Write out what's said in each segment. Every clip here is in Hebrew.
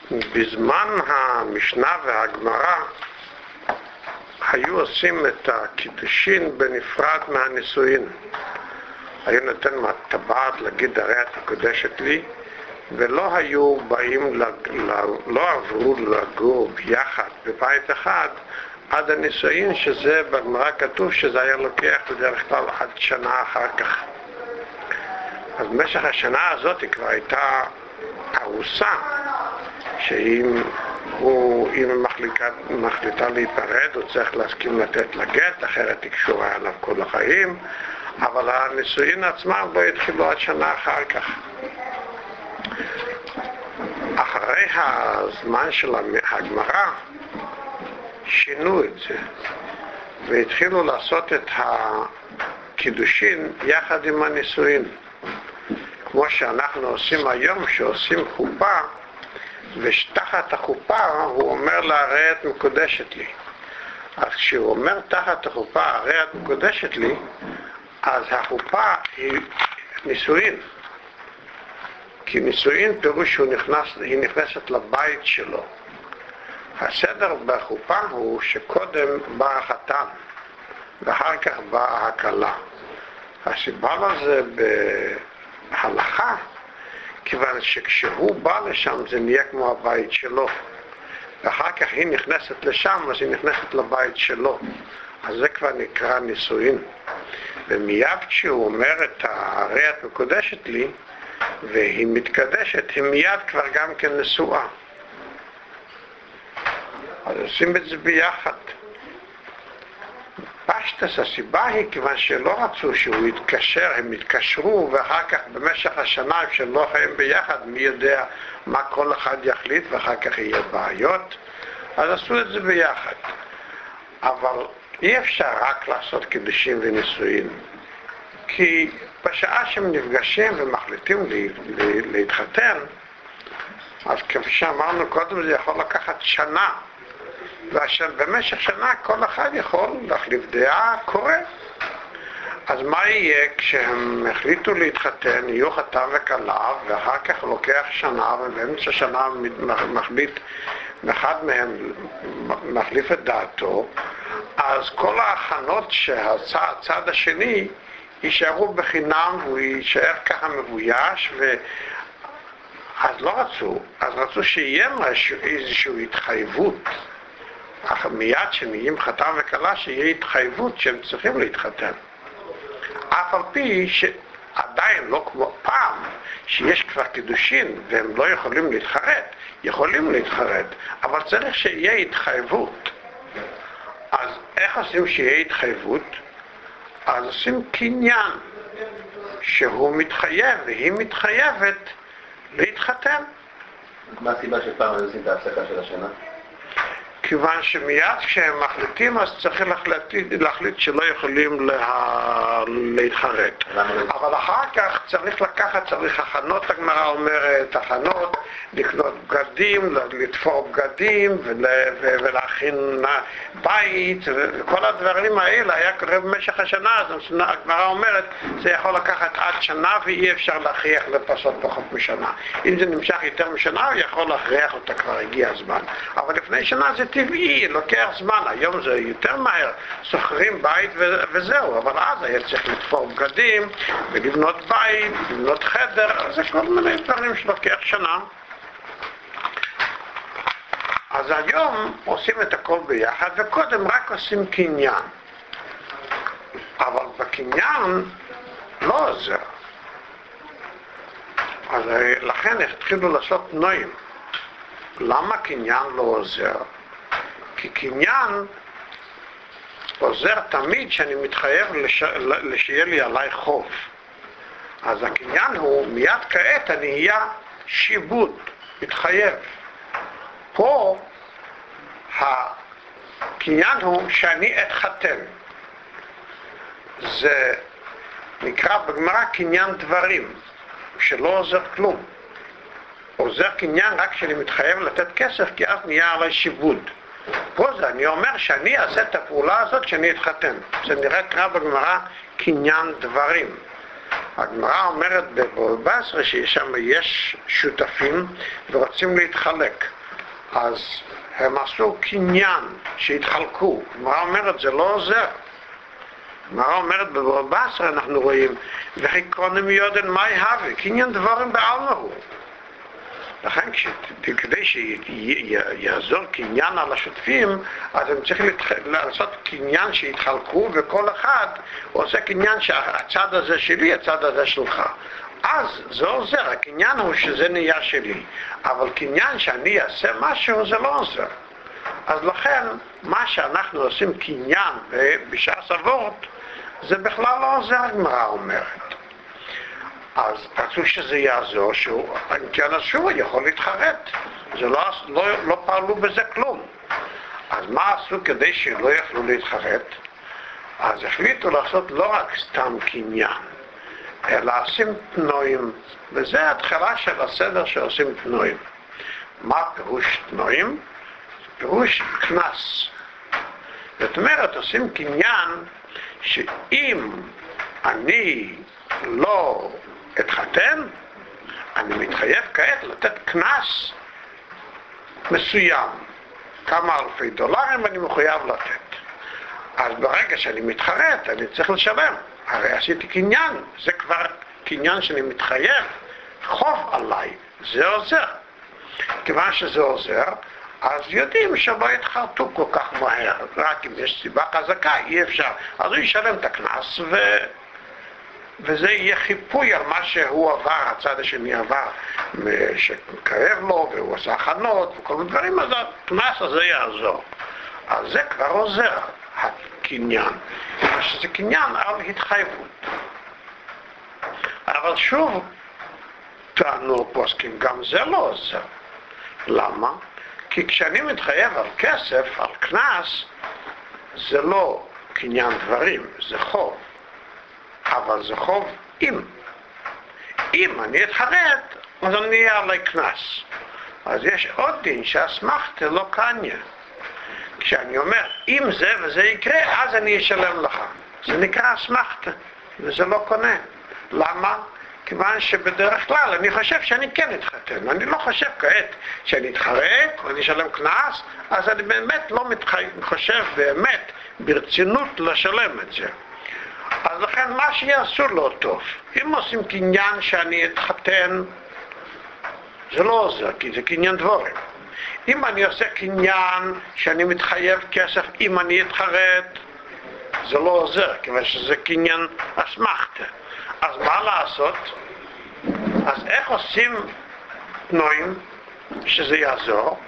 בזמן המשנה והגמרא היו עושים את הקידושין בנפרד מהנישואין. היו נותן טבעת להגיד הרי את מקודשת לי, ולא היו באים, לא עברו לגור ביחד בבית אחד עד הנישואין, שזה בגמרא כתוב שזה היה לוקח בדרך כלל עד שנה אחר כך. אז במשך השנה הזאת היא כבר הייתה ארוסה, שאם מחליטה להיפרד הוא צריך להסכים לתת לה גט, אחרת היא קשורה עליו כל החיים, אבל הנישואין עצמם לא התחילו עד שנה אחר כך. אחרי הזמן של הגמרא שינו את זה והתחילו לעשות את הקידושין יחד עם הנישואין, כמו שאנחנו עושים היום, שעושים חופה ותחת החופה הוא אומר לה הרי את מקודשת לי. אז כשהוא אומר תחת החופה הרי את מקודשת לי, אז החופה היא נישואין, כי נישואין פירוש שהיא נכנסת לבית שלו. הסדר בחופה הוא שקודם בא החתן ואחר כך באה הכלה. הסיבה לזה בהלכה, כיוון שכשהוא בא לשם זה נהיה כמו הבית שלו, ואחר כך היא נכנסת לשם, אז היא נכנסת לבית שלו, אז זה כבר נקרא נישואין. ומיד כשהוא אומר את הרי את מקודשת לי והיא מתקדשת, היא מיד כבר גם כן נשואה. אז עושים את זה ביחד. פשטס הסיבה היא כיוון שלא רצו שהוא יתקשר, הם יתקשרו ואחר כך במשך השנה שלא חיים ביחד מי יודע מה כל אחד יחליט ואחר כך יהיה בעיות, אז עשו את זה ביחד. אבל אי אפשר רק לעשות קידושים ונישואין, כי בשעה שהם נפגשים ומחליטים להתחתן, אז כפי שאמרנו קודם זה יכול לקחת שנה, ובמשך שנה כל אחד יכול להחליף דעה, קורה. אז מה יהיה כשהם החליטו להתחתן, יהיו חתן וכלה, ואחר כך לוקח שנה, ובאמצע שנה מחליט, אחד מהם מחליף את דעתו, אז כל ההכנות שהצד השני יישארו בחינם, והוא יישאר ככה מבויש, אז לא רצו, אז רצו שיהיה איזושהי התחייבות. אך מיד שנהיים חתן וכלה שיהיה התחייבות שהם צריכים להתחתן. אף על פי שעדיין לא כמו פעם, שיש כבר קידושין והם לא יכולים להתחרט, יכולים להתחרט, אבל צריך שיהיה התחייבות. אז איך עושים שיהיה התחייבות? אז עושים קניין, שהוא מתחייב והיא מתחייבת להתחתן. מה הסיבה שפעם הם עושים את ההפסקה של השנה? כיוון שמיד כשהם מחליטים אז צריך להחליט שלא יכולים להתחרט. אבל אחר כך צריך הכנות, הגמרא אומרת, הכנות, לקנות בגדים, לתפור בגדים ולהכין בית, וכל הדברים האלה היה קורה במשך השנה. אז הגמרא אומרת זה יכול לקחת עד שנה ואי אפשר להכריח לפסות פחות משנה. אם זה נמשך יותר משנה הוא יכול להכריח אותה, כבר הגיע הזמן. אבל לפני שנה זה טבעי, לוקח זמן. היום זה יותר מהר, שוכרים בית וזהו, אבל אז היה צריך לתפור בגדים ולבנות בית, לבנות חדר, זה כל מיני דברים שלוקח שנה. אז היום עושים את הכל ביחד, וקודם רק עושים קניין. אבל בקניין לא עוזר. אז לכן התחילו לעשות נועים. למה קניין לא עוזר? כי קניין עוזר תמיד שאני מתחייב שיהיה לי עליי חוב. אז הקניין הוא מיד כעת אני אהיה שיבוד, מתחייב. פה הקניין הוא שאני אתחתן. זה נקרא בגמרא קניין דברים, שלא עוזר כלום. עוזר קניין רק כשאני מתחייב לתת כסף, כי אז נהיה עליי שיבוד. פה זה אני אומר שאני אעשה את הפעולה הזאת שאני אתחתן. זה נקרא בגמרא קניין דברים. הגמרא אומרת בבבא בתרא שיש שם שותפים ורוצים להתחלק. אז הם עשו קניין שהתחלקו. הגמרא אומרת, זה לא עוזר. הגמרא אומרת, בבבא בתרא אנחנו רואים, וכי קונים יודן מה יהווה, קניין דבורים בעלמא הוא. לכן כדי שיעזור קניין על השותפים, אז הם צריכים לעשות קניין שהתחלקו, וכל אחד עושה קניין שהצד הזה שלי, הצד הזה שלך. אז זה עוזר, הקניין הוא שזה נהיה שלי, אבל קניין שאני אעשה משהו זה לא עוזר. אז לכן מה שאנחנו עושים קניין בש"ס אבות, זה בכלל לא עוזר, הגמרא אומרת. אז רצו שזה יעזור, כן, אז שהוא יכול להתחרט. זה לא פעלו בזה כלום. אז מה עשו כדי שלא יכלו להתחרט? אז החליטו לעשות לא רק סתם קניין, אלא עושים תנועים, וזה ההתחלה של הסדר שעושים תנועים. מה פירוש תנועים? פירוש כנס. זאת אומרת, עושים קניין שאם אני לא אתחתן, אני מתחייב כעת לתת כנס מסוים, כמה אלפי דולרים אני מחויב לתת. אז ברגע שאני מתחרט, אני צריך לשלם. הרי עשיתי קניין, זה כבר קניין שאני מתחייב, חוב עליי, זה עוזר. כיוון שזה עוזר, אז יודעים שלא יתחרטו כל כך מהר, רק אם יש סיבה חזקה, אי אפשר. אז הוא ישלם את הכנס, וזה יהיה חיפוי על מה שהוא עבר, הצד השני עבר, שכאב לו, והוא עשה הכנות, וכל מיני דברים, אז הכנס הזה יעזור. אז זה כבר עוזר, הקניין. שזה קניין על התחייבות. אבל שוב, טענו פוסקים, גם זה לא עוזר. למה? כי כשאני מתחייב על כסף, על כנס, זה לא קניין דברים, זה חוב. אבל זה חוב אם אני אתחרט, אז אני אהיה עלי כנס. אז יש עוד דין שהאסמכתה לא קניה. כשאני אומר, אם זה וזה יקרה, אז אני אשלם לך. זה נקרא אסמכתה, וזה לא קונה. למה? כיוון שבדרך כלל אני חושב שאני כן אתחתן. אני לא חושב כעת שאני אתחרט ואני אשלם כנס, אז אני באמת לא חושב באמת ברצינות לשלם את זה. אז לכן מה שיעשו לא טוב. אם עושים קניין שאני אתחתן, זה לא עוזר, כי זה קניין דבורים. אם אני עושה קניין שאני מתחייב כסף אם אני אתחרט, זה לא עוזר, כיוון שזה קניין אסמכתה. אז מה לעשות? אז איך עושים תנועים שזה יעזור?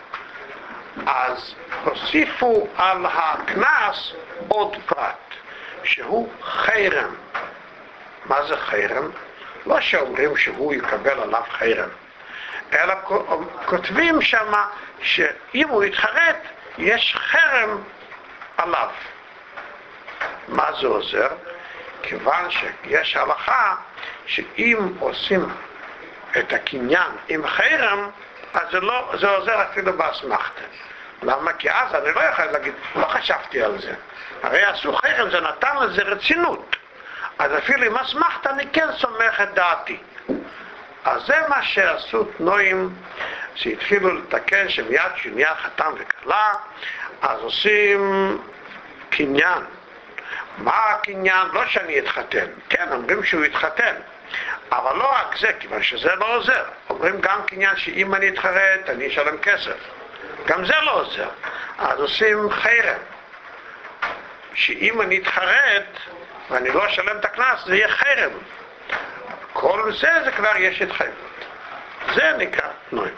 אז הוסיפו על הכנס עוד פרט, שהוא חרם. מה זה חרם? לא שאומרים שהוא יקבל עליו חרם, אלא כותבים שמה שאם הוא יתחרט, יש חרם עליו. מה זה עוזר? כיוון שיש הלכה שאם עושים את הקניין עם חרם, אז זה עוזר אפילו באסמכתה. למה? כי אז אני לא יכול להגיד, לא חשבתי על זה. הרי עשו חרם, זה נתן לזה רצינות. אז אפילו עם אסמכתה אני כן סומך את דעתי. אז זה מה שעשו תנועים שהתחילו לתקן, שמיד שנהיה חתן וכלה, אז עושים קניין. מה הקניין? לא שאני אתחתן. כן, אומרים שהוא יתחתן. אבל לא רק זה, כיוון שזה לא עוזר. אומרים גם קניין שאם אני אתחרט, אני אשלם כסף. גם זה לא עוזר. אז עושים חרם. שאם אני אתחרט, ואני לא אשלם את הכנס, זה יהיה חרם. כל זה כבר יש התחייבות. זה נקרא תנועים.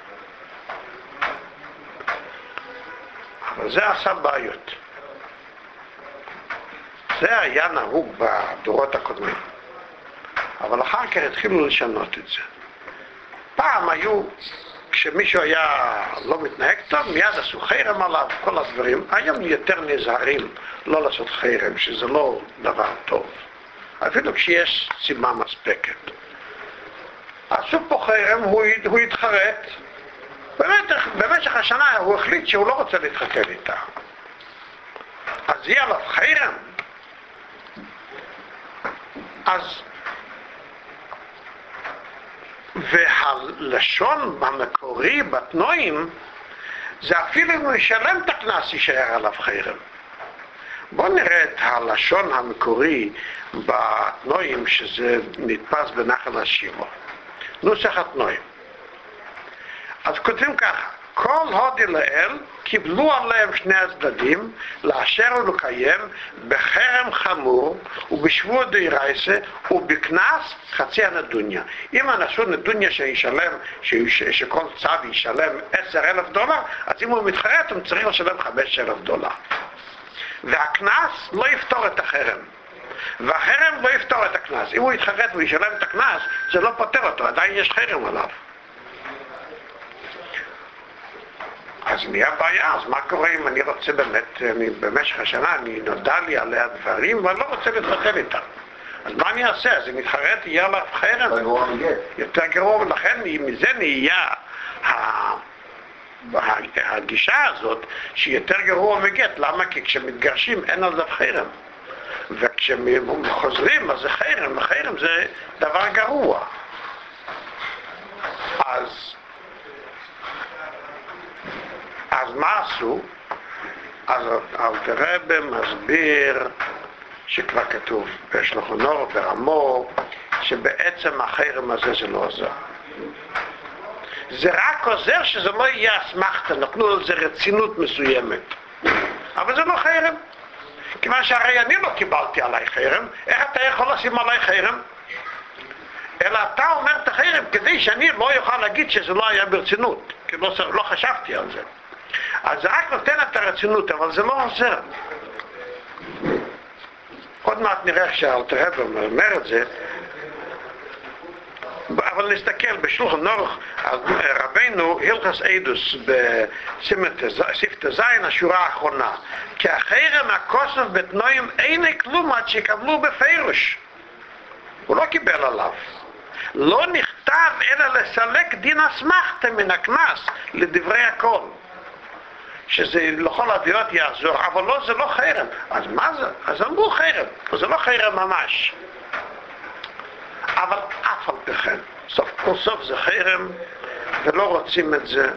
אבל זה עשה בעיות. זה היה נהוג בדורות הקודמים. אבל אחר כך התחילו לשנות את זה. פעם היו, כשמישהו היה לא מתנהג טוב, מיד עשו חרם עליו, כל הדברים. היום יותר נזהרים לא לעשות חרם, שזה לא דבר טוב. אפילו כשיש סיבה מספקת. עשו פה חרם, הוא התחרט. במשך השנה הוא החליט שהוא לא רוצה להתחתן איתה. אז יהיה עליו חרם. אז והלשון במקורי בתנועים זה אפילו אם הוא ישלם את הקנס יישאר עליו חרם. בואו נראה את הלשון המקורי בתנועים שזה נתפס בנחל השימור. נוסח התנועים. אז כותבים ככה, כל הודי לאל קיבלו עליהם שני הצדדים לאשר ולקיים בחרם חמור ובשבוע דאורייתא ובקנס חצי הנדוניה. אם אנסו נדוניה שישלם, שכל צו ישלם $10,000, אז אם הוא מתחרט הוא צריך לשלם $5,000. והקנס לא יפתור את החרם. והחרם לא יפתור את הקנס. אם הוא יתחרט וישלם את הקנס, זה לא פותר אותו, עדיין יש חרם עליו. אז נהיה בעיה, אז מה קורה אם אני רוצה באמת, במשך השנה נודע לי עליה דברים ואני לא רוצה להתחתן איתה. אז מה אני אעשה? אז אם מתחרט יהיה עליו חרם. יותר גרוע, ולכן מזה נהיה הגישה הזאת שהיא יותר גרוע מגט. למה? כי כשמתגרשים אין על זה חרם. וכשחוזרים אז זה חרם, החרם זה דבר גרוע. אז מה עשו? אז אלתר רבי מסביר שכבר כתוב בשולחן אורוך ברמו שבעצם החרם הזה זה לא עוזר. זה רק עוזר שזה לא יהיה אסמכתה, נתנו לזה רצינות מסוימת. אבל זה לא חרם. כיוון שהרי אני לא קיבלתי עליי חרם, איך אתה יכול לשים עליי חרם? אלא אתה אומר את החרם כדי שאני לא יוכל להגיד שזה לא היה ברצינות, כי לא חשבתי על זה. אז זה רק נותן את הרצינות, אבל זה לא עוזר. עוד מעט נראה איך שאלתר רבי אומר את זה, אבל נסתכל בשולחן אורוך רבינו הלכות עדות בספר ז' השורה האחרונה, כי החרם הכוסף בתנועים אין כלום עד שיקבלו בפירוש. הוא לא קיבל עליו. לא נכתב אלא לסלק דין אסמכתה מן הקנס לדברי הכל, שזה לכל הדעות יעזור, אבל לא, זה לא חרם. אז מה זה? אז אמרו חרם, זה לא חרם ממש. אבל אף על פי כן, סוף כל סוף זה חרם, ולא רוצים את זה.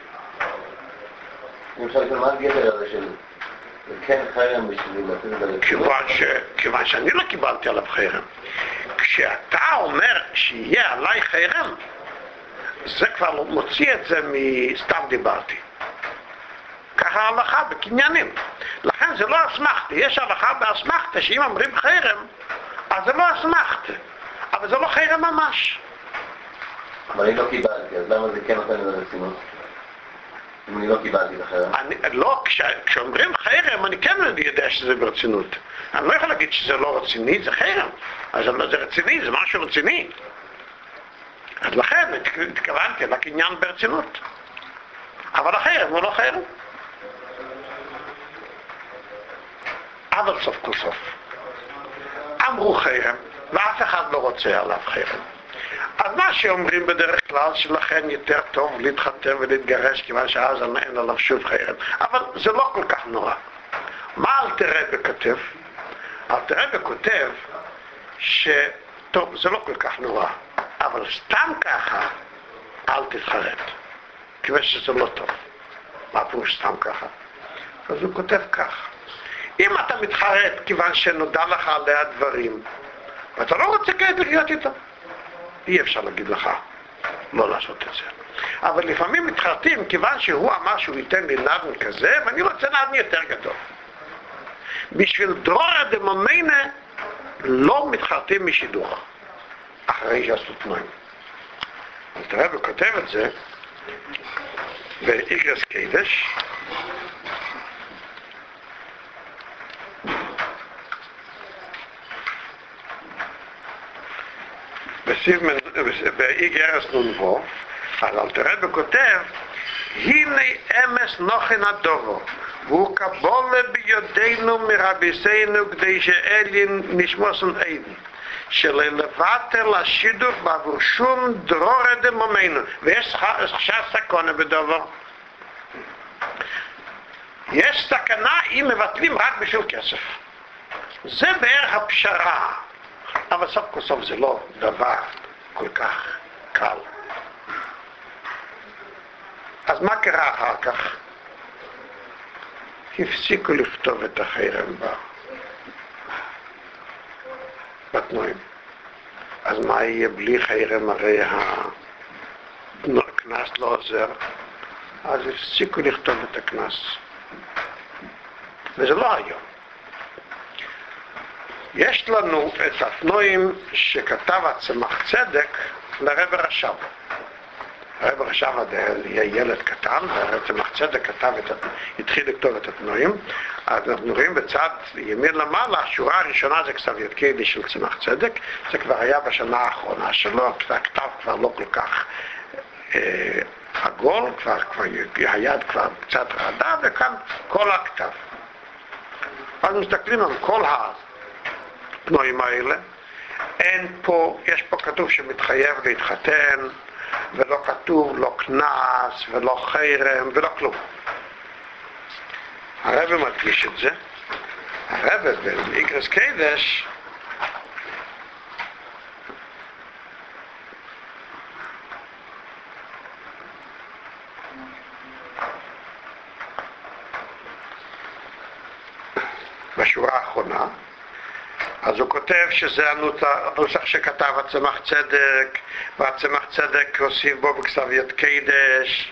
אני חושב שמה הגדר הזה של כן חרם בשביל לתת את זה? כיוון שאני לא קיבלתי עליו חרם. כשאתה אומר שיהיה עליי חרם, זה כבר מוציא את זה מסתם דיברתי. ככה ההלכה בקניינים. לכן זה לא אסמכתה. יש הלכה באסמכתה שאם אומרים חרם, אז זה לא אסמכתה. אבל זה לא חרם ממש. אבל אני לא קיבלתי, אז למה זה כן נותן את הרצינות? אם אני לא קיבלתי את החרם? לא, כשאומרים חרם, אני כן יודע שזה ברצינות. אני לא יכול להגיד שזה לא רציני, זה חרם. אז זה רציני, זה משהו רציני. אז לכן התכוונתי לקניין ברצינות. אבל החרם הוא לא חרם. אבל סוף כל סוף אמרו חרם ואף אחד לא רוצה עליו חרם. אז מה שאומרים בדרך כלל שלכן יותר טוב להתחתן ולהתגרש כיוון שאז אין עליו שוב חרם, אבל זה לא כל כך נורא. מה אלתר רבי כותב? אלתר רבי כותב שטוב, זה לא כל כך נורא, אבל סתם ככה אל תתחרט, כיוון שזה לא טוב. מה פירוש סתם ככה? אז הוא כותב כך: אם אתה מתחרט כיוון שנודע לך עליה דברים ואתה לא רוצה כעת לחיות איתו, אי אפשר להגיד לך לא לעשות את זה. אבל לפעמים מתחרטים כיוון שהוא אמר שהוא ייתן לי נדן כזה ואני רוצה נדן יותר גדול. בשביל דרורא דממינא לא מתחרטים משידוך אחרי שעשו תנועים. אלתר רבי כותב את זה באיגרס קדש, באיגרס נ"ו, אז אלתר רבי כותב: הנה אמס נוחן הדובו והוא קבולה בידינו מרביסנו כדי שאלין נשמוסן עדן שללבטל השידוך בעבור שום דרורא דממינא. ויש סכנה בדבר, יש סכנה אם מבטלים רק בשביל כסף. זה בערך הפשרה, אבל סוף כל סוף זה לא דבר כל כך קל. אז מה קרה אחר כך? הפסיקו לכתוב את החרם בתנועים. אז מה יהיה בלי חרם? הרי הקנס לא עוזר. אז הפסיקו לכתוב את הקנס. וזה לא היום. יש לנו את התנועים שכתב הצמח צדק לרב רש"ב. הרב רש"ב היה ילד קטן, והרב צמח צדק התחיל לכתוב את התנועים. אז אנחנו רואים בצד ימין למעלה, השורה הראשונה זה כתב יד קיידי של צמח צדק, זה כבר היה בשנה האחרונה שלו, הכתב כבר לא כל כך עגול, כבר היד כבר קצת רעדה, וכאן כל הכתב. אז מסתכלים על כל התנועים האלה, יש פה כתוב שמתחייב להתחתן, ולא כתוב לא קנס ולא חרם ולא כלום. הרב מדגיש את זה. הרב באיגרס קדש בשורה האחרונה, אז הוא כותב שזה הנוסח שכתב הצמח צדק, והצמח צדק הוסיף בו בכתב יד קדש,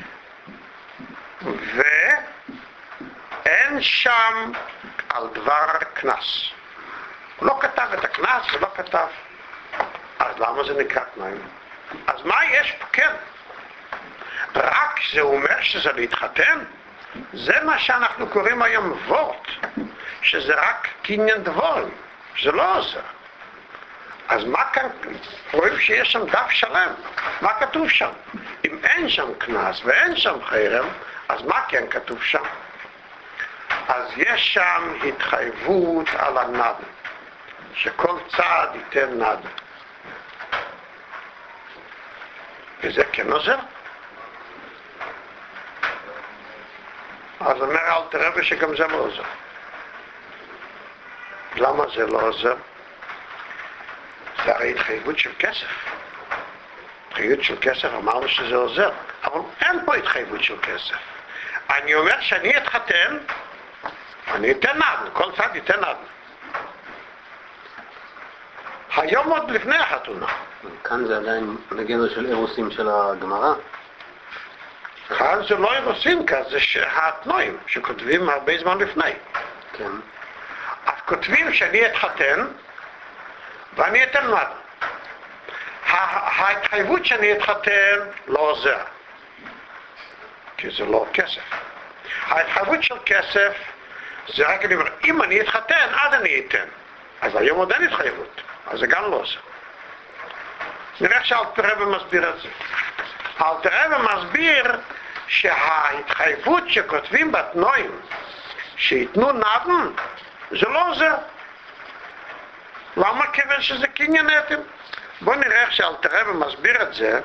ואין שם על דבר קנס. הוא לא כתב את הקנס, הוא לא כתב. אז למה זה נקרא תנאים? אז מה יש פה? כן. רק זה אומר שזה להתחתן? זה מה שאנחנו קוראים היום וורט, שזה רק קניין דבורים. זה לא עוזר. אז מה כאן? רואים שיש שם דף שלם. מה כתוב שם? אם אין שם קנס ואין שם חרם, אז מה כן כתוב שם? אז יש שם התחייבות על הנדן, שכל צעד ייתן נדן. וזה כן עוזר? אז אומר אלתר רבי שגם זה לא עוזר. למה זה לא עוזר? זה הרי התחייבות של כסף. התחייבות של כסף אמרנו שזה עוזר, אבל אין פה התחייבות של כסף. אני אומר שאני אתחתן, אני אתן נדן, כל צד ייתן נדן. היום עוד לפני החתונה. כאן זה עדיין בגדר של אירוסים של הגמרא? כאן זה לא אירוסים, כאן זה התנועים שכותבים הרבה זמן לפני. כן. אז כותבים שאני אתחתן ואני אתן נדן. ההתחייבות שאני אתחתן לא עוזר, כי זה לא כסף. ההתחייבות של כסף זה רק אני אומר, אם אני אתחתן אז אני אתן. אז היום עוד אין התחייבות, אז זה גם לא עוזר. נראה איך שאלתר רבי מסביר את זה. אלתר רבי מסביר שההתחייבות שכותבים בתנועים שיתנו נדן זה לא עוזר. למה? כיוון שזה קניין אתם. בואו נראה איך שאלתר רבי מסביר את זה.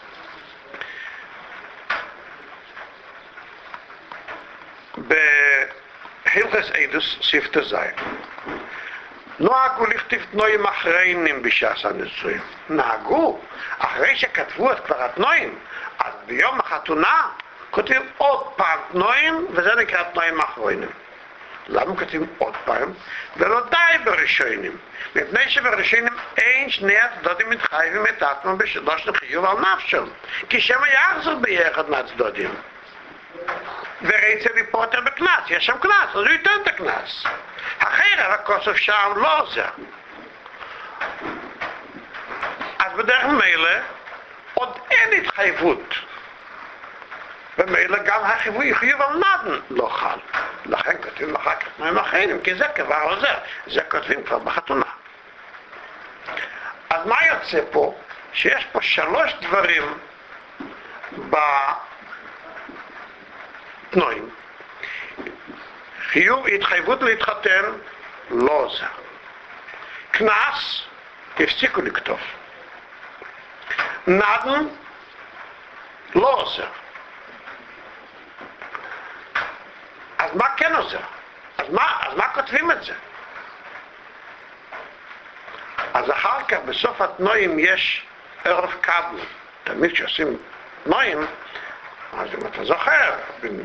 בהלכס עדוס ספתא זין. נוהגו לכתיב תנועים אחריינים בשעס הנישואים. נהגו, אחרי שכתבו את כבר התנועים, אז ביום החתונה כותבים עוד פעם תנועים, וזה נקרא תנועים אחריינים. למה כותבים עוד פעם? ולא די בראשונים. מפני שבראשונים אין שני הצדדים מתחייבים את עצמם בשלוש חיוב על נפשם. כי שם יחזור ביחד מהצדדים. ורצה לפוטר בקנס, יש שם קנס, אז הוא ייתן את הקנס. החרב הכוסף שם לא עוזר. אז בדרך מילא עוד אין התחייבות. ומילא גם החיוב על נדן לא חל. לכן כותבים אחר כך תנועים אחרים, כי זה כבר עוזר. זה כותבים כבר בחתונה. אז מה יוצא פה? שיש פה שלוש דברים בתנועים. חיוב, התחייבות להתחתן, לא עוזר. קנס, הפסיקו לכתוב. נדן, לא עוזר. אז מה כן עוזר? אז מה כותבים את זה? אז אחר כך בסוף התנועים יש ערב קבלה. תמיד כשעושים תנועים, אז אם אתה זוכר,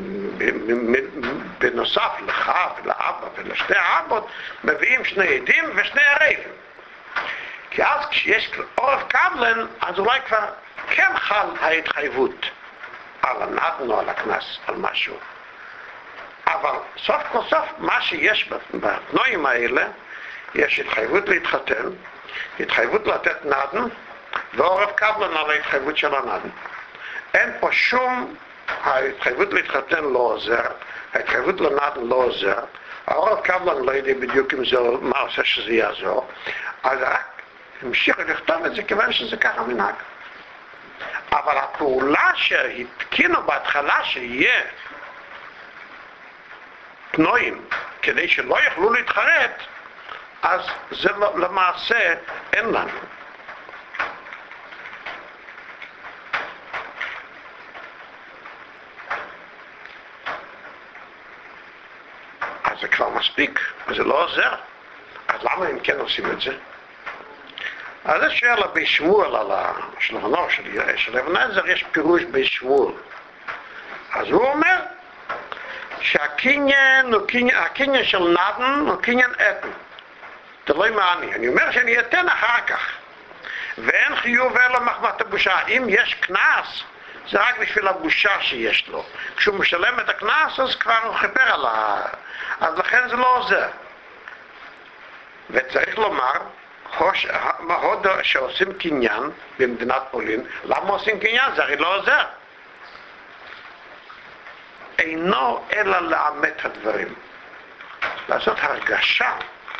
בנוסף לך ולאבא ולשתי האבות, מביאים שני עדים ושני ערבים. כי אז כשיש עורף קבלן, אז אולי כבר כן חל ההתחייבות על הנדן או על הקנס, על משהו. אבל סוף כל סוף, מה שיש בתנועים האלה, יש התחייבות להתחתן, התחייבות לתת נדן, ועורף קבלן על ההתחייבות של הנדן. אין פה שום, ההתחייבות להתחתן לא עוזר, ההתחייבות לנדן לא עוזר, העורף קבלן לא יודע בדיוק אם זה, מה עושה שזה יעזור, אז רק המשיך לכתוב את זה כיוון שזה ככה מנהג. אבל הפעולה שהתקינו בהתחלה שיהיה תנועים כדי שלא יוכלו להתחרט, אז זה למעשה אין לנו. אז זה כבר מספיק, זה לא עוזר. אז למה הם כן עושים את זה? אז זה שואל בי שמואל על השלחנו של אבן עזר, יש פירוש בי שמואל. אז הוא אומר שהקניין של נדן הוא קניין אתן. תלוי מה אני אומר שאני אתן אחר כך. ואין חיוב אלא מחמת הבושה. אם יש קנס, זה רק בשביל הבושה שיש לו. כשהוא משלם את הקנס, אז כבר הוא חיפר על אז לכן זה לא עוזר. וצריך לומר, הודו שעושים קניין במדינת פולין, למה עושים קניין? זה הרי לא עוזר. אינו אלא לאמת הדברים. לעשות הרגשה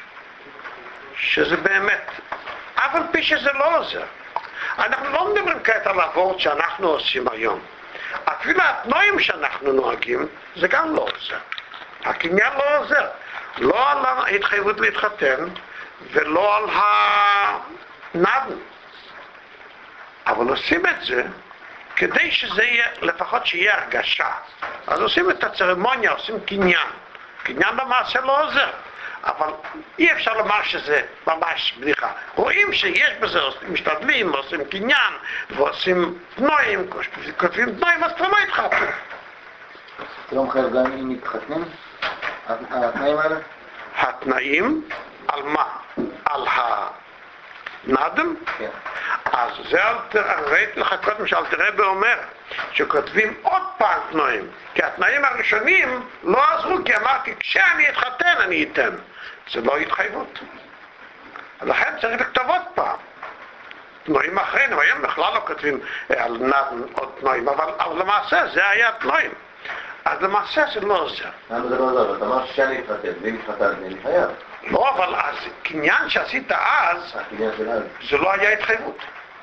שזה באמת. אבל פי שזה לא עוזר. אנחנו לא מדברים כעת על העבוד שאנחנו עושים היום. אפילו התנועים שאנחנו נוהגים, זה גם לא עוזר. הקניין לא עוזר. לא על ההתחייבות להתחתן, ולא על הנדן. אבל עושים את זה כדי שזה יהיה, לפחות שיהיה הרגשה. אז עושים את הצרמוניה, עושים קניין. קניין במעשה לא עוזר. אבל אי אפשר לומר שזה ממש בדיחה. רואים שיש בזה, משתדלים, עושים קניין, ועושים תנועים, כותבים תנועים, אז כבר לא התחתנו. זה לא מחייב גם אם מתחתנים? התנאים האלה? התנאים על מה? על הנדם? כן. אז זה ראיתי לך קודם שאלתרבה אומר שכותבים עוד פעם תנועים, כי התנאים הראשונים לא עזרו, כי אמרתי כשאני אתחתן אני אתן. זה לא התחייבות. לכן צריך לכתוב עוד פעם תנועים אחרים. היום בכלל לא כותבים על נדם עוד תנועים, אבל למעשה זה היה תנועים. אז למעשה זה לא עוזר. למה זה לא עוזר? אתה אמר שאני אתחתן, ואם אתחתן אני חייב. לא, אבל אז קניין שעשית אז, זה לא היה התחייבות.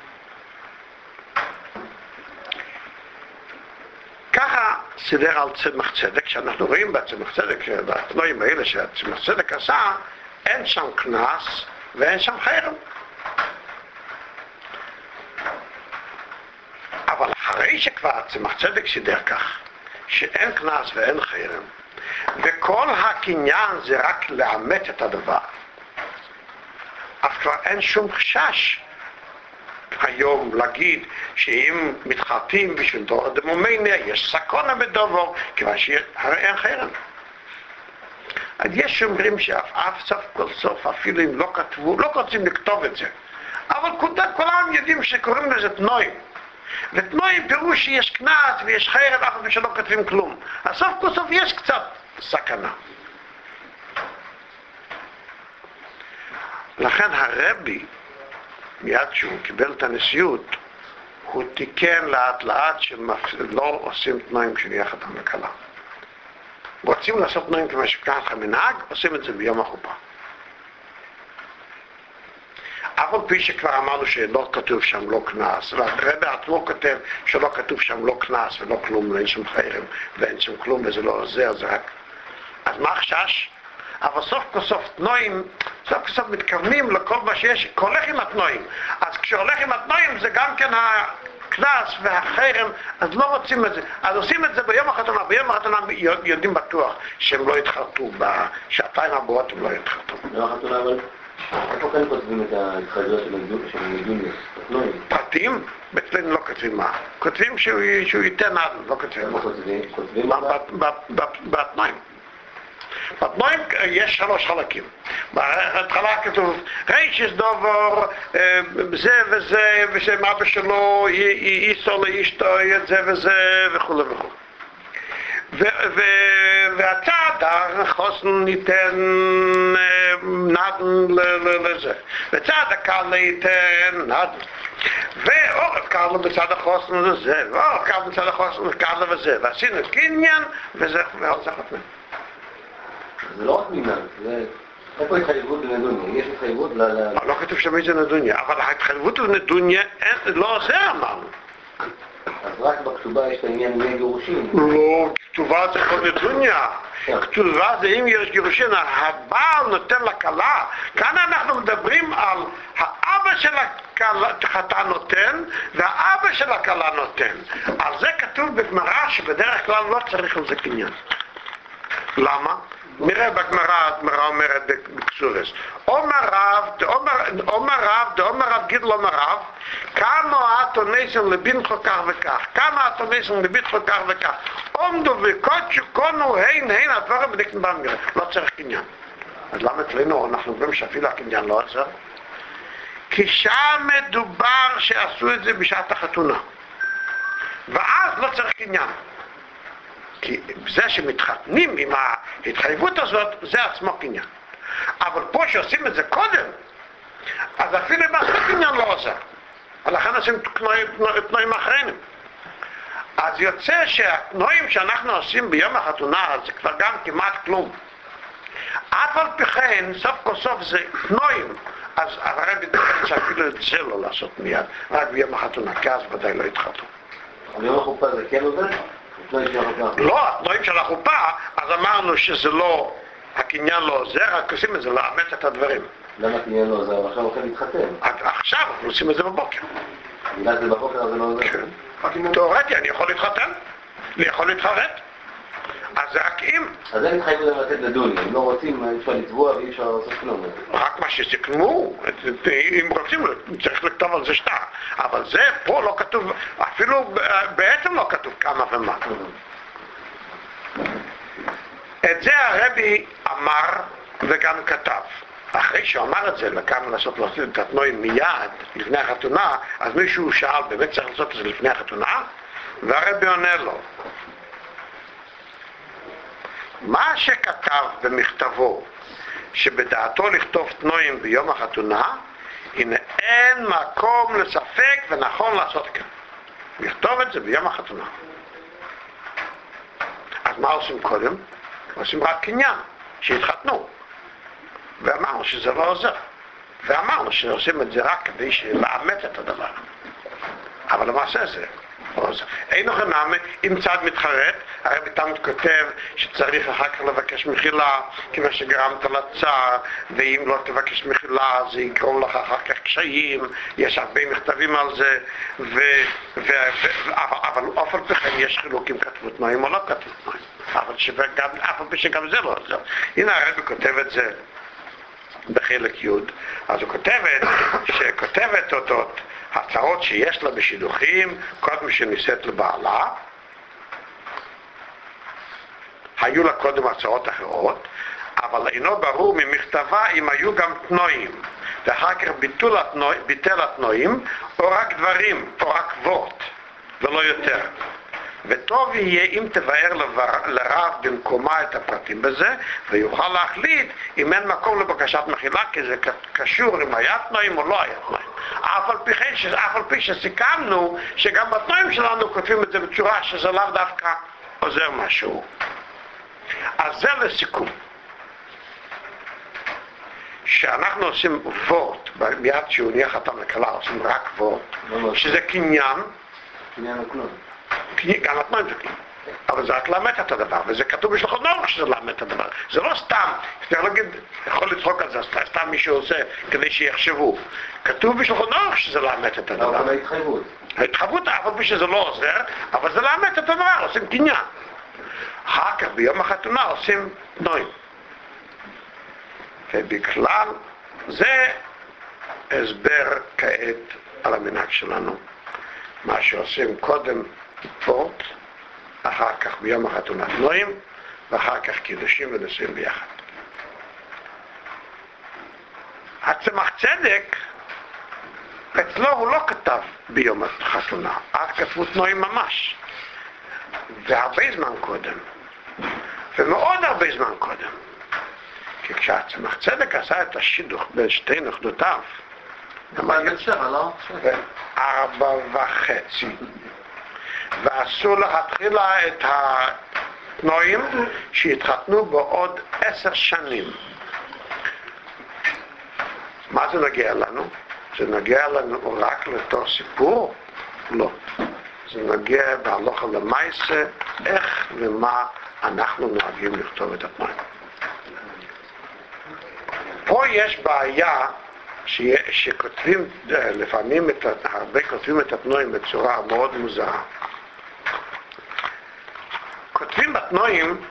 ככה סידר על צמח צדק, שאנחנו רואים בצמח צדק, בתנועים האלה שהצמח צדק עשה, אין שם כנס ואין שם חרם. אבל אחרי שכבר הצמח צדק סידר כך, שאין כנס ואין חרם, וכל הקניין זה רק לאמת את הדבר, אז כבר אין שום חשש היום להגיד שאם מתחרטים בשביל דור דמומניה יש סכונה בדובר, כיוון שהרי אין חרם. אז יש שאומרים שאף סוף כל סוף, אפילו אם לא כתבו, לא רוצים לכתוב את זה, אבל כולם יודעים שקוראים לזה תנועים. ותנועים פירוש שיש כנס ויש חרם, אף אחד שלא כתבים כלום. אז סוף כל סוף יש קצת סכנה. לכן הרבי, מיד שהוא קיבל את הנשיאות, הוא תיקן לאט לאט שלא עושים תנועים כשנהיה חתן וכלה. רוצים לעשות תנועים כמו שככה מנהג, עושים את זה ביום החופה. אבל פי שכבר אמרנו שלא כתוב שם לא כנס, והרבי עצמו כותב שלא כתוב שם לא כנס ולא כלום, אין שם חרם ואין שם כלום וזה לא עוזר, זה רק... אז מה החשש? אבל סוף כל סוף תנועים, סוף כל סוף מתכוונים לכל מה שיש, הולך עם התנועים. אז כשהולך עם התנועים זה גם כן הכנס והחרם, אז לא רוצים את זה. אז עושים את זה ביום החתונה, ביום החתונה יודעים בטוח שהם לא יתחרטו, בשעתיים הבאות הם לא יתחרטו. ביום החתונה אבל איפה כאן כותבים את ההתחייבויות של נדוניוס? פרטים? אצלנו לא כותבים מה. כותבים שהוא ייתן עד, לא כותבים מה. כותבים בתנאים. בתנאים יש 3 חלקים. בהתחלה כתוב ריש דובר זה וזה ושם אבא שלו ייסו לאשתו את זה וזה וכו' וכו'. והצד החוסן ייתן נדן לזה, וצד הקל ייתן נדן, ואורך קל בצד החוסן לזה, ואורך קל בצד החוסן לקל וזה, ועשינו קניין וזה חתמים. זה לא רק מינן, זה... איפה התחייבות לנדוניה? יש התחייבות לא כתוב שם איזה נדוניה, אבל ההתחייבות לנדוניה לא זה אמרנו. אז רק בכתובה יש את העניין עם גירושים. לא, כתובה זה כל נדוניה. כתובה זה אם יש גירושין, הבעל נותן לכלה. כאן אנחנו מדברים על האבא של החתן נותן, והאבא של הכלה נותן. על זה כתוב בגמרא שבדרך כלל לא צריך על זה קניין. למה? נראה בגמרא, הגמרא אומרת בקסורס. אומר רב גידל אומר רב, כמה התונסים לבינכו כך וכך, כמה התונסים לבינכו כך וכך, עומדו וקודשו קונו הן הדברים בדקן במגרש, לא צריך קניין. אז למה אצלנו אנחנו אומרים שאפילו הקניין לא עזר? כי שם מדובר שעשו את זה בשעת החתונה, ואז לא צריך קניין. כי זה שמתחתנים עם ההתחייבות הזאת, זה עצמו קניין. אבל פה שעושים את זה קודם, אז אפילו בעצמו קניין לא עושה. ולכן עושים תנועים אחרים. אז יוצא שהתנועים שאנחנו עושים ביום החתונה, זה כבר גם כמעט כלום. אף על פי כן, סוף כל סוף זה תנועים. אז הרבי דרך שאפילו את זה לא לעשות מיד, רק ביום החתונה, כי אז ודאי לא יתחתנו. ביום החופה זה כן עובד? לא, התנועים של החופה, אז אמרנו שזה לא, הקניין לא עוזר, רק עושים את זה, לאמץ את הדברים. למה הקניין לא עוזר? עכשיו הולכים להתחתן. עכשיו אנחנו עושים את זה בבוקר. בגלל זה בבוקר זה לא עוזר? כן. תיאורטי, אני יכול להתחתן, אני יכול להתחרט. אז זה רק אם. אז אין התחייבות להם לתת לדוני, אם לא רוצים, אי אפשר לצבוע ואי אפשר לעשות כלום. רק מה שסיכמו, אם רוצים, צריך לכתוב על זה שטר. אבל זה פה לא כתוב, אפילו בעצם לא כתוב כמה ומה. את זה הרבי אמר וגם כתב. אחרי שהוא אמר את זה, לכמה לעשות את התנועים מיד, לפני החתונה, אז מישהו שאל, באמת צריך לעשות את זה לפני החתונה? והרבי עונה לו. מה שכתב במכתבו, שבדעתו לכתוב תנועים ביום החתונה, הנה אין מקום לספק ונכון לעשות כאן. לכתוב את זה ביום החתונה. אז מה עושים קודם? עושים רק קניין, שהתחתנו. ואמרנו שזה לא עוזר. ואמרנו שעושים את זה רק כדי לאמץ את הדבר. אבל למעשה זה לא עוזר. אין לכם נעמה, אם צד מתחרט, הרבי תמיד כותב שצריך אחר כך לבקש מחילה, כיוון שגרמת לצער, ואם לא תבקש מחילה, זה יגרום לך אחר כך קשיים, יש הרבה מכתבים על זה, אבל אף על פי כן יש חילוקים, כתבו תנועים או לא כתבו תנועים, אף על פי שגם זה לא עוזר. הנה הרבי כותב את זה בחלק י', אז הוא כותבת אותות, הצעות שיש לה בשידוכים, קודם שנישאת לבעלה, היו לה קודם הצעות אחרות, אבל אינו ברור ממכתבה אם היו גם תנועים, ואחר כך ביטל התנועים, או רק דברים, או רק וורט, ולא יותר. וטוב יהיה אם תבאר לרב במקומה את הפרטים בזה, ויוכל להחליט אם אין מקום לבקשת מחילה, כי זה קשור אם היה תנועים או לא היה תנועים. אף על פי שסיכמנו שגם בתנועים שלנו כותבים את זה בצורה שזה לאו דווקא עוזר משהו. אז זה לסיכום. שאנחנו עושים וורט, מיד שהוא נהיה חתם לכלה, עושים רק וורט, שזה קניין. קניין הכלום. גם התנועים זה קניין. אבל זה רק לאמת את הדבר, וזה כתוב בשלחות נורא שזה לאמת את הדבר. זה לא סתם, יכול לצחוק על זה, סתם מישהו עושה כדי שיחשבו. כתוב בשלחות נורא שזה לאמת את הדבר. אבל ההתחייבות. ההתחייבות, אף על פי שזה לא עוזר, אבל זה לאמת את הדבר, עושים קניין. אחר כך ביום החתונה עושים תנועים. ובכלל זה הסבר כעת על המנהג שלנו, מה שעושים קודם פורט, אחר כך ביום החתונת נועים, ואחר כך קידושים ונישואים ביחד. הצמח צדק, אצלו הוא לא כתב ביום החתונה, אז כתבו נועים ממש, והרבה זמן קודם, ומאוד הרבה זמן קודם. כי כשהצמח צדק עשה את השידוך בין שתי נכדותיו, 47, לא? 4.5, ועשו להתחילה את הנועים שהתחתנו בעוד 10 שנים. מה זה נגיע לנו? זה נגיע לנו רק לתור סיפור? לא. זה נגיע בהלכה למעשה איך ומה אנחנו נוהגים לכתוב את התנועים. פה יש בעיה שכותבים לפעמים, הרבה כותבים את התנועים בצורה מאוד מוזרה. כותבים בתנועים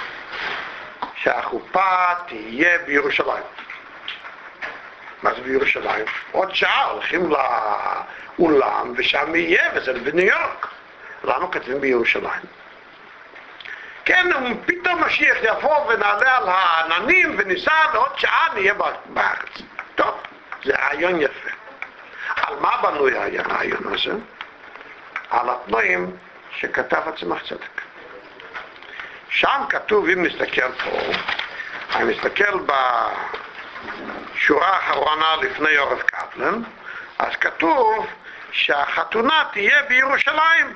שהחופה תהיה בירושלים. מה זה בירושלים? עוד שעה הולכים לאולם ושם יהיה, וזה בניו יורק. למה כותבים בירושלים? כן, פתאום משיח יבוא ונעלה על העננים וניסע לעוד שעה נהיה בארץ. טוב, זה רעיון יפה. על מה בנוי הרעיון הזה? על התנועים שכתב הצמח צדק. שם כתוב, אם נסתכל פה, אני מסתכל בשורה האחרונה לפני עורף קפלן, אז כתוב שהחתונה תהיה בירושלים.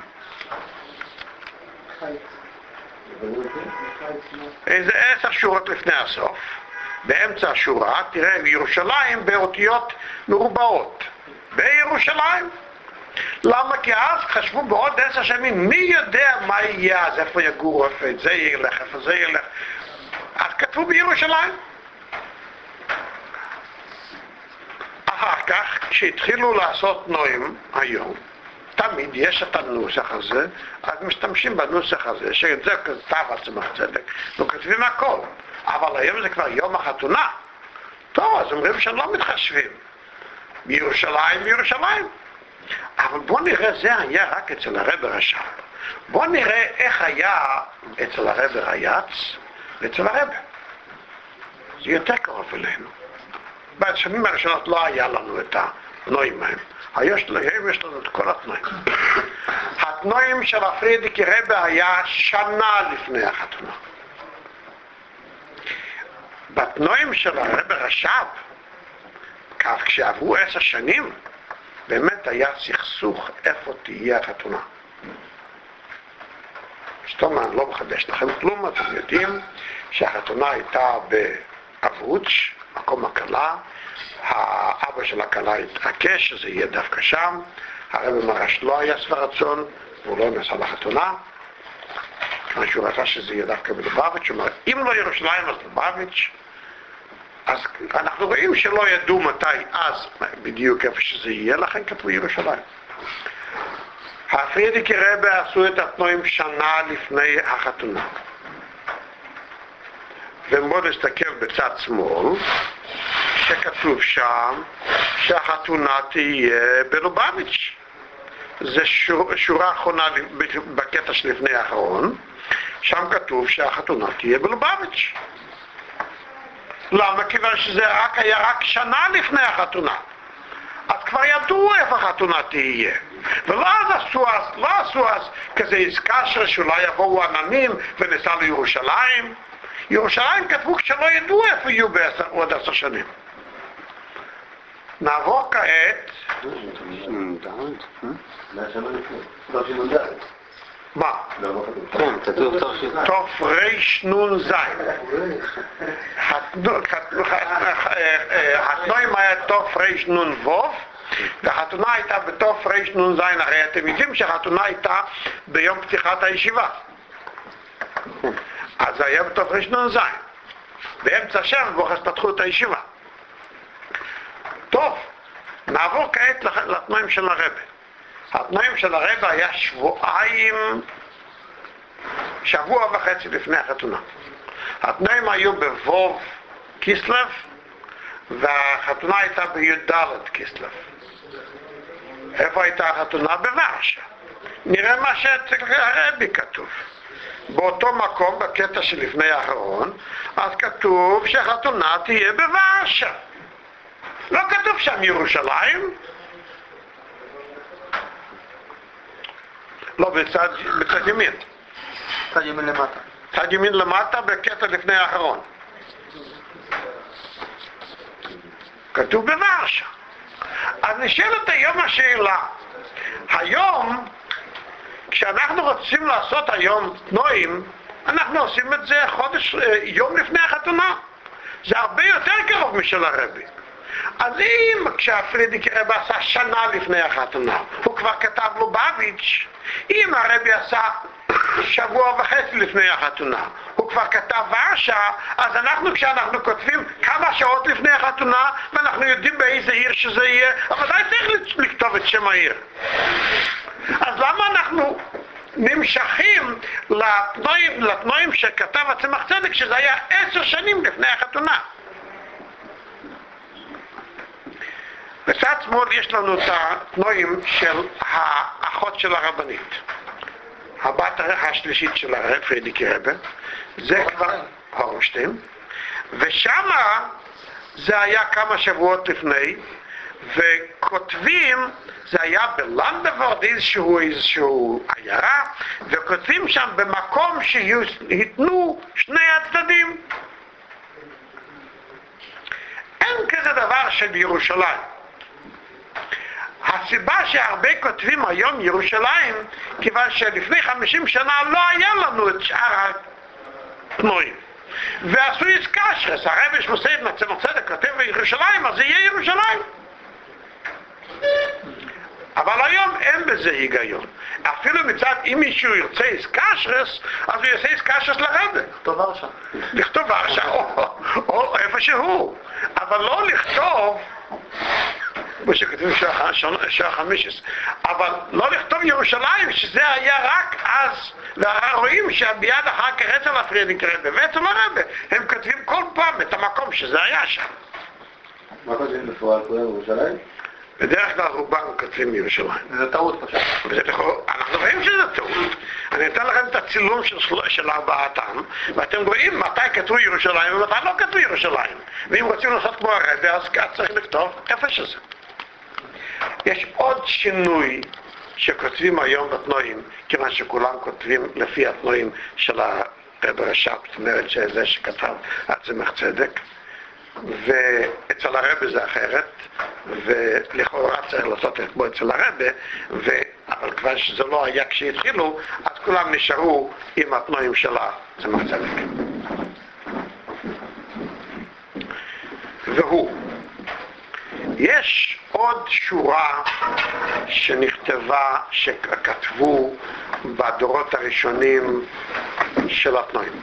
איזה 10 שורות לפני הסוף, באמצע השורה תראה בירושלים באותיות מרובעות, בירושלים. למה? כי אז חשבו בעוד 10 שנים מי יודע מה יהיה, אז איפה יגורו, איפה זה ילך, איפה זה ילך, אז כתבו בירושלים. אחר כך כשהתחילו לעשות נועים היום, תמיד יש את הנוסח הזה, אז משתמשים בנוסח הזה, שאת זה כתב הצמח צדק, וכותבים הכל. אבל היום זה כבר יום החתונה. טוב, אז אומרים שלא מתחשבים. בירושלים, בירושלים. אבל בוא נראה, זה היה רק אצל הרב רש"ב. בוא נראה איך היה אצל הרב רייץ ואצל הרב. זה יותר קרוב אלינו. בשנים הראשונות לא היה לנו את הנועים מהם. היום יש לנו את כל התנועים. התנועים של הפרידיקי רבי היה שנה לפני החתונה. בתנועים של הרבי רש"ב, כך כשעברו 10 שנים, באמת היה סכסוך איפה תהיה החתונה. זאת אומרת, אני לא מחדש לכם כלום, אתם יודעים שהחתונה הייתה באברוץ', מקום הקלה, האבא של הקלה התעקש שזה יהיה דווקא שם, הרבי מרש לא היה שבע רצון, הוא לא נסע לחתונה, שהוא רצה שזה יהיה דווקא בלובביץ', הוא אומר, אם לא ירושלים אז לובביץ', אז אנחנו רואים שלא ידעו מתי אז בדיוק איפה שזה יהיה, לכן כתבו ירושלים. הפרידיקי רבי עשו את התנועים שנה לפני החתונה. ובואו נסתכל בצד שמאל, שכתוב שם שהחתונה תהיה בלובביץ'. זה שורה אחרונה בקטע שלפני האחרון, שם כתוב שהחתונה תהיה בלובביץ'. למה? כיוון שזה היה רק שנה לפני החתונה. אז כבר ידעו איפה החתונה תהיה. ולא עשו אז כזה עסקה שאולי יבואו עננים ונסע לירושלים. ירושלים כתבו כשלא ידעו איפה יהיו בעוד 10 שנים. נעבור כעת. מה? כן, כתוב תוף רנ"ז. התנועים היה תוף רנ"ו, והחתונה הייתה בתוף רנ"ז. הרי אתם יודעים שהחתונה הייתה ביום פתיחת הישיבה. אז זה היה בתוף רנ"ז. באמצע שם בוחס פתחו את הישיבה. טוב, נעבור כעת לתנועים של הרבי. התנועים של הרבי היה שבוע וחצי לפני החתונה. התנועים היו בו"ב כיסלב, והחתונה הייתה בי"ד כסלו. איפה הייתה החתונה? בוורשה. נראה מה שאצל הרבי כתוב. באותו מקום, בקטע שלפני האחרון, אז כתוב שהחתונה תהיה בוורשה. לא כתוב שם ירושלים. לא, בצד ימין. צד ימין למטה. צד ימין למטה בקטע לפני האחרון. כתוב בוורשה. אז נשאלת היום השאלה, היום, כשאנחנו רוצים לעשות היום תנועים, אנחנו עושים את זה יום לפני החתונה. זה הרבה יותר קרוב משל הרבי. אז אם כשהפרידיק רבי עשה שנה לפני החתונה, הוא כבר כתב לו בביץ', אם הרבי עשה שבוע וחצי לפני החתונה, הוא כבר כתב ורשה, אז כשאנחנו כותבים כמה שעות לפני החתונה, ואנחנו יודעים באיזה עיר שזה יהיה, אבל די צריך לכתוב את שם העיר. אז למה אנחנו נמשכים לתנועים שכתב הצמח צדק, שזה היה 10 שנים לפני החתונה? בצד שמאל יש לנו את התנועים של האחות של הרבנית, הבת השלישית של הרב פרידיק רבי, זה כבר הורשטיין, ושמה זה היה כמה שבועות לפני, וכותבים, זה היה בלנדבורד איזשהו עיירה, וכותבים שם במקום שיתנו שני הצדדים. אין כזה דבר של ירושלים. הסיבה שהרבה כותבים היום ירושלים, כיוון שלפני 50 שנה לא היה לנו את שאר התנועים. ועשו עסקה הרבי שמוסד מהצמח צדק כותב בירושלים, אז זה יהיה ירושלים. אבל היום אין בזה היגיון. אפילו מצד, אם מישהו ירצה עסקשרס, אז הוא יעשה עסקשרס לרבי. לכתוב ורשה. לכתוב ורשה, או איפה שהוא. אבל לא לכתוב, שכתוב שעה 15, אבל לא לכתוב ירושלים, שזה היה רק אז, ורואים שביד אחר כך אצל הפרידיק רבי ואצל הרבי, הם כותבים כל פעם את המקום שזה היה שם. מה כותבים בפועל פה ירושלים? בדרך כלל רובם כותבים ירושלים. זה טעות פשוט. אנחנו רואים שזה טעות. אני אתן לכם את הצילום של ארבעתם, ואתם רואים מתי כתבו ירושלים ומתי לא כתבו ירושלים. ואם רוצים לעשות כמו הרבי, אז צריך לכתוב איפה שזה. יש עוד שינוי שכותבים היום בתנועים, כיוון שכולם כותבים לפי התנועים של הרבי רש"פ, זאת אומרת שזה שכתב הצמח צדק, ואצל הרבי זה אחרת, ולכאורה צריך לעשות את כמו אצל הרבי, אבל כבר שזה לא היה כשהתחילו, אז כולם נשארו עם התנועים של הצמח צדק. יש עוד שורה שנכתבה, שכתבו בדורות הראשונים של התנועים.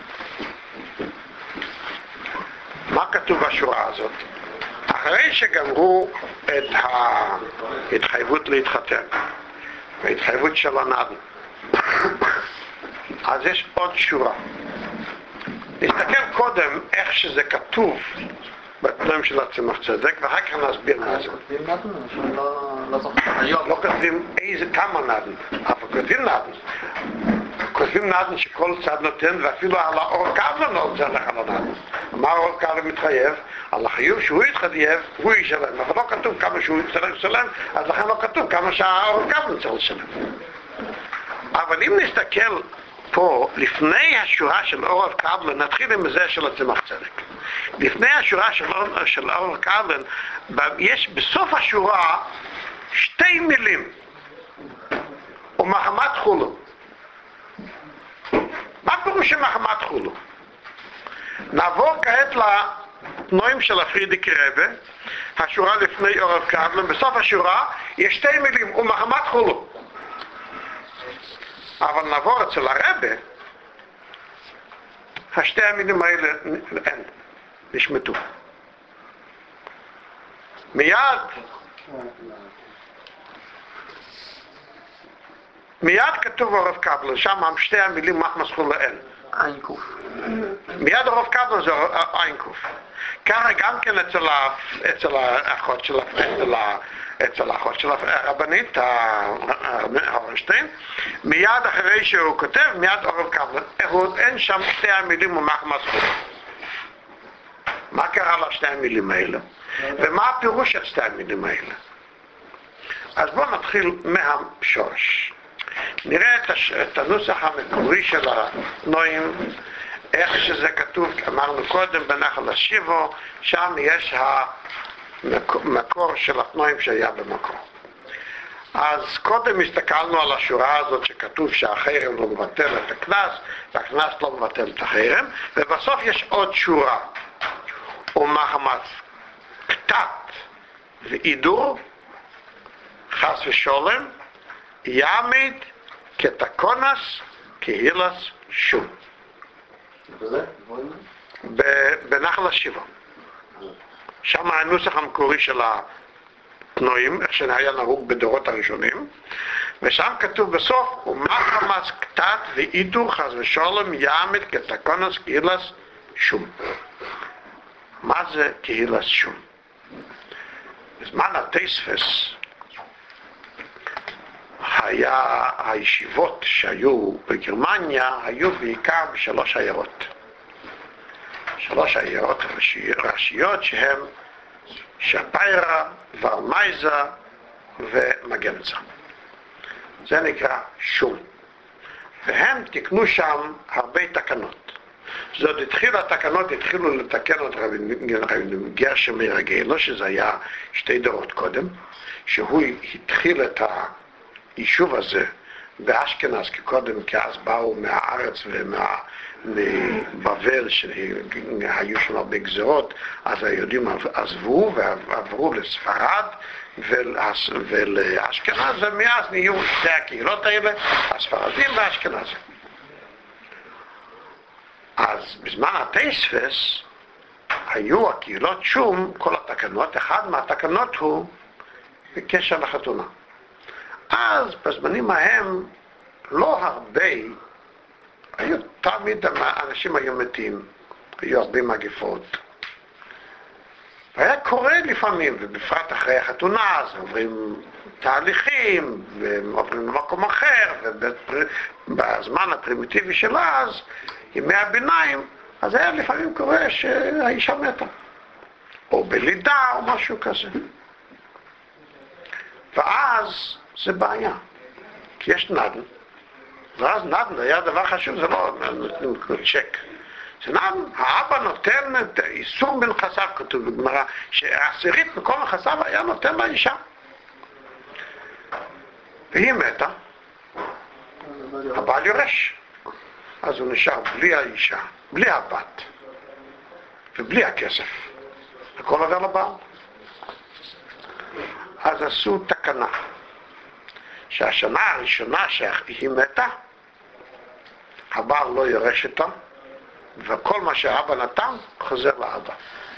מה כתוב בשורה הזאת? אחרי שגמרו את ההתחייבות להתחתן, וההתחייבות של הנדן, אז יש עוד שורה. נסתכל קודם איך שזה כתוב בתנועים של הצמח צדק, ואחר כך נסביר מה זה. לא כותבים כמה נדן, אבל כותבים נדן. כותבים נדן שכל צד נותן, ואפילו על האור קבלן לא נותן לך לנדן. מה האור קבלן מתחייב? על החיוב שהוא יתחייב, הוא ישלם. אבל לא כתוב כמה שהוא צריך לשלם, אז לכן לא כתוב כמה שהאור קבלן צריך לשלם. אבל אם נסתכל פה, לפני השורה של אור קבלן, נתחיל עם זה של הצמח צדק. לפני השורה של אור קבלן, יש בסוף השורה שתי מילים. ומחמת חולו. מה פירוש שמחמת חולו? נעבור כעת לתנועים של הפרידיק רבי, השורה לפני אור קבלן, בסוף השורה יש שתי מילים, ומחמת חולו. אבל נעבור אצל הרבי, השתי המילים האלה אין, נשמטו. מיד כתוב אור קבלן, שם שתי המילים מחמת חולו אין. עין קוף. מיד הרוב קדמה זה עין קוף. ככה גם כן אצל האחות של הרבנית, הרשטיין, מיד אחרי שהוא כותב, מיד הרוב קדמה. אין שם שתי המילים ומחמד זכות. מה קרה לשתי המילים האלה? ומה הפירוש של שתי המילים האלה? אז בואו נתחיל מהשורש. נראה את הנוסח המקורי של הנועים, איך שזה כתוב, אמרנו קודם, בנחל השיבו, שם יש המקור של הנועים שהיה במקור. אז קודם הסתכלנו על השורה הזאת שכתוב שהחרם לא מבטל את הקנס, והקנס לא מבטל את החרם, ובסוף יש עוד שורה, ומחמץ קטט ואידור, חס ושולם, יעמיד כתקונס קהילס שום. בנחל השיבה. שם הנוסח המקורי של התנועים, איך שהיה נהוג בדורות הראשונים, ושם כתוב בסוף, ומחמץ קטט ואידור חס ושולם יעמיד כתקונס קהילס שום. מה זה קהילס שום? בזמן התייספס הישיבות שהיו בגרמניה היו בעיקר בשלוש עיירות. שלוש עיירות ראשיות שהן שפיירה, ורמייזה ומגנצה. זה נקרא שום. והם תקנו שם הרבה תקנות. זאת התקנות התחילו לתקן את רבי גרשם מרגלו, שזה היה 2 דורות קודם, שהוא התחיל את היישוב הזה באשכנז, כי אז באו מהארץ ומבבל שהיו שם הרבה גזרות, אז היהודים עזבו ועברו לספרד ולאשכנז, ומאז נהיו שתי הקהילות האלה, הספרדים והאשכנזים. אז בזמן התייספס היו הקהילות שום, כל התקנות, אחד מהתקנות הוא בקשר לחתונה. אז בזמנים ההם לא הרבה, היו תמיד אנשים היו מתים, היו הרבה מגפות. והיה קורה לפעמים, ובפרט אחרי החתונה, אז עוברים תהליכים, ועוברים למקום אחר, ובזמן הפרימיטיבי של אז, ימי הביניים, אז היה לפעמים קורה שהאישה מתה, או בלידה או משהו כזה. ואז זה בעיה, כי יש נדן, ואז נדן היה דבר חשוב, זה לא נותנים צ'ק. זה נדן, האבא נותן את איסור בן חסב, כתוב בגמרא, שהעשירית מקום החסב היה נותן לאישה. והיא מתה, הבעל יורש. אז הוא נשאר בלי האישה, בלי הבת, ובלי הכסף. הכל עובר לבעל. אז עשו תקנה, שהשנה הראשונה שהיא מתה, הבעל לא יורש אותה, וכל מה שהאבא נתן חוזר לאבא.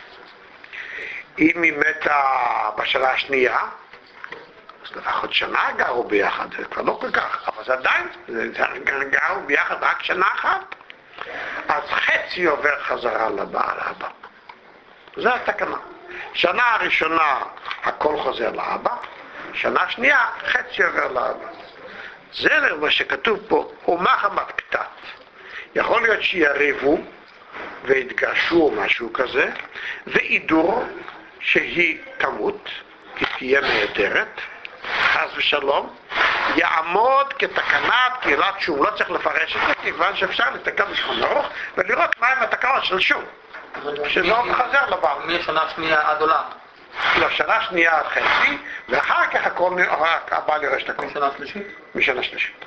אם היא מתה בשנה השנייה, אז לפחות שנה גרו ביחד, זה כבר לא כל כך, אבל זה עדיין, גרו ביחד רק שנה אחת, אז חצי עובר חזרה לבעל האבא. זה התקנה. שנה הראשונה הכל חוזר לאבא, שנה שנייה חצי עובר לאבא. זה מה שכתוב פה, ומחמת קטט. יכול להיות שיריבו והתגרשו או משהו כזה, ואידור שהיא תמות, היא תהיה נהדרת, חס ושלום, יעמוד כתקנת קהילת שום. לא צריך לפרש את זה, כיוון שאפשר לתקן בשולחן ערוך ולראות מהם התקנות של שום, שלא חזר לבעל. משנה שנייה עד עולם. לא, שנה שנייה עד חצי, ואחר כך הבעל יורש את הכל. משנה שלישית? משנה שלישית.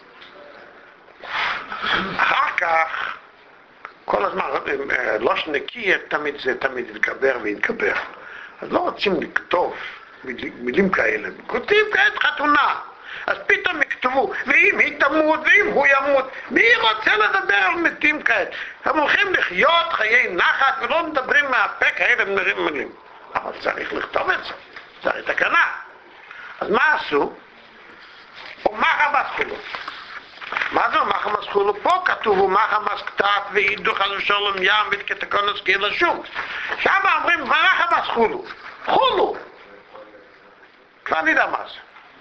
אחר כך, כל הזמן, לא שנקי, זה תמיד יתגבר ויתגבר. אז לא רוצים לכתוב מילים כאלה, כותבים כעת חתונה, אז פתאום יכתבו, ואם היא תמות, ואם הוא ימות, מי רוצה לדבר על מתים כעת? הם הולכים לחיות חיי נחת, ולא מדברים מהפה כאלה מילים. אבל צריך לכתוב את זה, צריך תקנה. אז מה עשו? ומה רבת חולו? מה זה מחמס חולו? פה כתוב הוא מחמס קטעת ואידו חס ושלום ים וכתקונס כאילו שום. שם אומרים מחמס חולו. חולו. כבר אני יודע מה זה.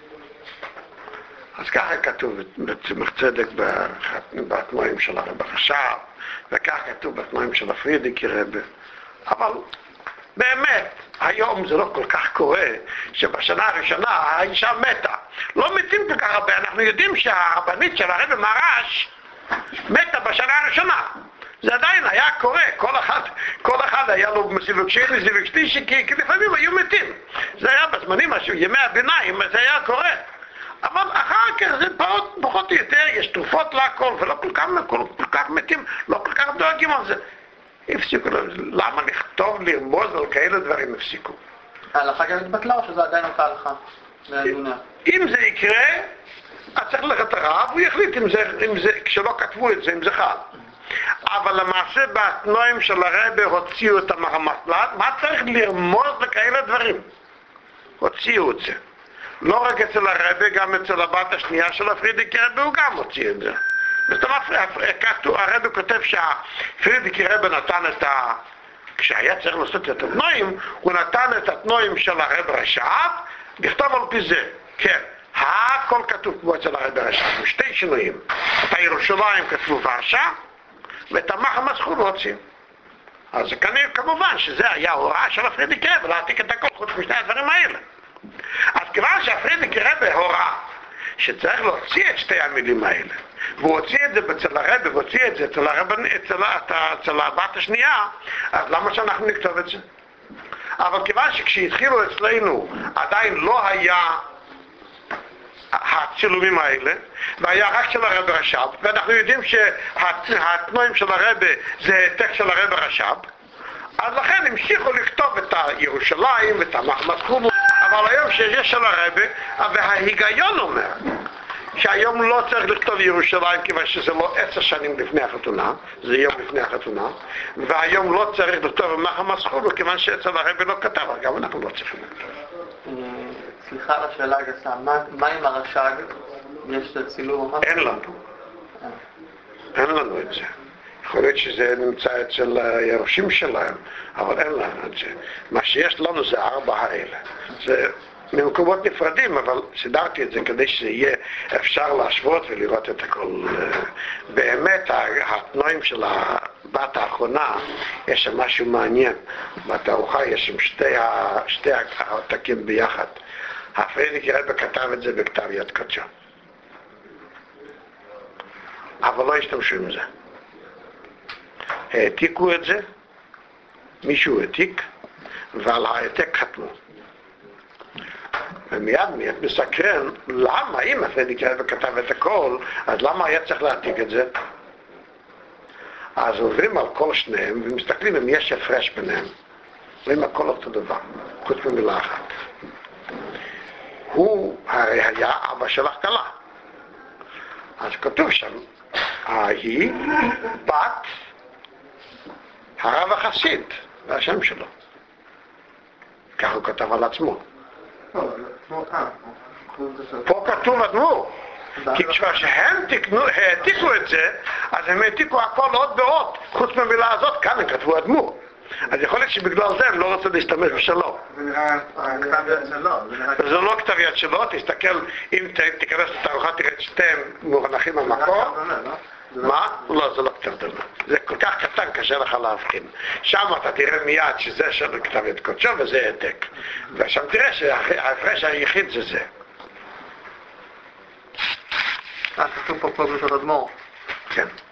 אז ככה כתוב בצמח צדק בתנועים של הרב החשב, וככה כתוב בתנועים של הפרידיקי רבי. אבל באמת, היום זה לא כל כך קורה שבשנה הראשונה האישה מתה. לא מתים כל כך הרבה, אנחנו יודעים שהרבנית של הרבי מרש מתה בשנה הראשונה. זה עדיין היה קורה, כל אחד היה לו סיבוב שני, סיבוב שלישי, כי לפעמים היו מתים. זה היה בזמנים, ימי הביניים, זה היה קורה. אבל אחר כך זה פחות או יותר, יש תרופות להכל, ולא כל כך מתים, לא כל כך דואגים על זה. הפסיקו, למה לכתוב, לרמוז על כאלה דברים הפסיקו? ההלכה גם התבטלה או שזה עדיין אותה הלכה? אם זה יקרה, אז צריך ללכת הרב, הוא יחליט אם זה, כשלא כתבו את זה, אם זה חל. אבל למעשה בתנועים של הרבי הוציאו את המסלט, מה צריך לרמוז לכאלה דברים? הוציאו את זה. לא רק אצל הרבי, גם אצל הבת השנייה של הפרידיקי רבי הוא גם הוציא את זה. הרבי כותב שהפרידיקי רבי נתן את כשהיה צריך לעשות את התנועים, הוא נתן את התנועים של הרבי רש"ב, לכתוב על פי זה. כן, הכל כתוב כמו אצל הרבי רש"ב, שתי שינויים. את הירושלים כתבו ורשה, ואת המחמס חולו הוציאו. אז כמובן שזה היה הוראה של הפרידיקי רבי, להעתיק את הכל חוץ משני הדברים האלה. אז כיוון שהפרידיקי רבי הוראה שצריך להוציא את שתי המילים האלה, והוא הוציא את זה אצל הרבי והוציא את זה אצל הבת השנייה, אז למה שאנחנו נכתוב את זה? אבל כיוון שכשהתחילו אצלנו עדיין לא היה הצילומים האלה, והיה רק של הרבי רש"ב, ואנחנו יודעים שהתנועים של הרבי זה העתק של הרבי רש"ב, אז לכן המשיכו לכתוב את הירושלים ואת המחמס חולו. אבל היום שיש של הרבי, וההיגיון אומר שהיום לא צריך לכתוב ירושלים כיוון שזה לא 10 שנים לפני החתונה, זה יום לפני החתונה, והיום לא צריך לכתוב מחמס חולו כיוון שאצל הרבי לא כתב, גם אנחנו לא צריכים לכתוב. סליחה על השאלה הגסה, מה עם הרש"ג? יש צילום? אין לנו את זה. יכול להיות שזה נמצא אצל היורשים שלהם, אבל אין לנו את זה. מה שיש לנו זה 4 האלה. זה ממקומות נפרדים, אבל סידרתי את זה כדי שיהיה אפשר להשוות ולראות את הכל. באמת, התנועים של הבת האחרונה, יש שם משהו מעניין. בתערוכה יש שם שתי העתקים ביחד. הפרידיקי רבי כתב את זה בכתב יד קודשו. אבל לא השתמשו עם זה. העתיקו את זה, מישהו העתיק, ועל העתק חתמו. ומיד מסקרן, למה, אם הפרידיקי רבי כתב את הכל, אז למה היה צריך להעתיק את זה? אז עוברים על כל שניהם, ומסתכלים אם יש הפרש ביניהם. רואים הכל אותו דבר, חוץ ממילה אחת. הוא הרי היה אבא של הכלה. אז כתוב שם, היא בת הרב החסיד, זה השם שלו. כך הוא כתב על עצמו. פה כתוב אדמו"ר. כי כשהם העתיקו את זה, אז הם העתיקו הכל עוד ועוד. חוץ מהמילה הזאת, כאן הם כתבו אדמו"ר. אז יכול להיות שבגלל זה הם לא רוצים להשתמש בשלו. זה נראה כתב יד שלו. זה לא כתב יד שלו, תסתכל, אם תיכנס לתערוכה, תראה את שתיהם מונחים במקור. מה? לא, זה לא כתב דומה. זה כל כך קטן, קשה לך להבחין. שם אתה תראה מיד שזה של כתב יד קודשו וזה העתק. ושם תראה שההפרש היחיד זה זה. כתוב פה פוגש על אדמו"ר. כן.